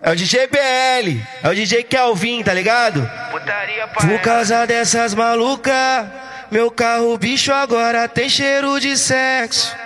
É o DJ BL, é o DJ Kelvin, tá ligado? Por causa dessas malucas, meu carro bicho agora tem cheiro de sexo.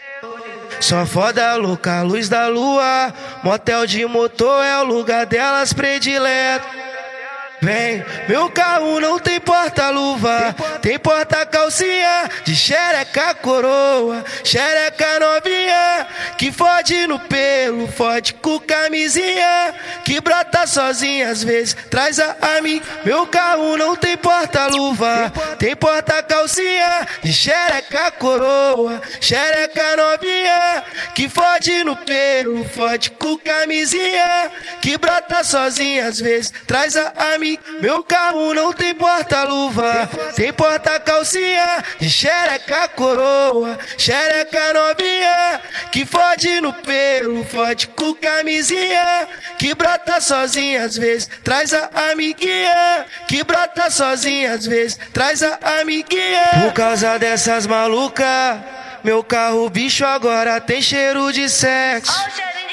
Só foda louca, luz da lua, motel de motor é o lugar delas predileto. Vem, meu carro não tem porta-luva, tem porta-calcinha de xereca coroa, xereca novinha, que fode no pelo, fode com camisinha, que brota sozinha às vezes, traz a mim. Meu carro não tem porta-luva, tem porta-calcinha de xereca coroa, xereca novinha, que fode no pelo, fode com camisinha, que brota sozinha às vezes, traz a mim. Meu carro não tem porta-luva, tem porta-calcinha de xereca coroa, xereca novinha, que fode no pelo, fode com camisinha, que brota sozinha às vezes, traz a amiguinha, que brota sozinha às vezes, traz a amiguinha. Por causa dessas malucas, meu carro bicho agora tem cheiro de sexo.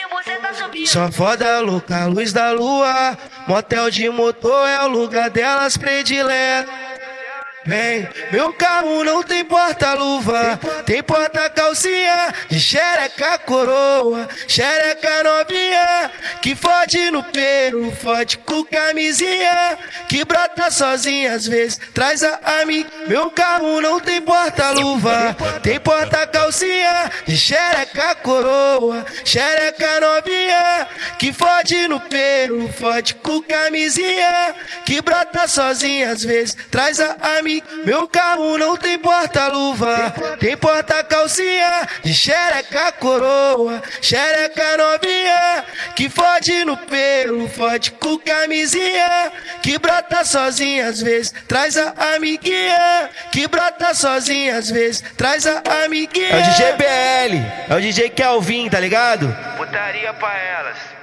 Só foda louca, luz da lua, motel de motor é o lugar delas predileto. Vem, meu carro não tem porta-luva, tem porta-calcinha de xereca coroa, xereca novinha, que fode no pelo, fode com camisinha, que brota sozinha às vezes, traz a mim. Meu carro não tem porta-luva, tem porta-calcinha de xereca coroa, xereca novinha, que fode no pelo, fode com camisinha, que brota sozinha às vezes, traz a mim. Meu carro não tem porta-luva, tem porta-calcinha de xereca coroa, xereca novinha, que fode no pelo, fode com camisinha, que brota sozinha às vezes, traz a amiguinha, que brota sozinha às vezes, traz a amiguinha. É o DJ BL, é o DJ Kelvin, tá ligado? Putaria pra elas.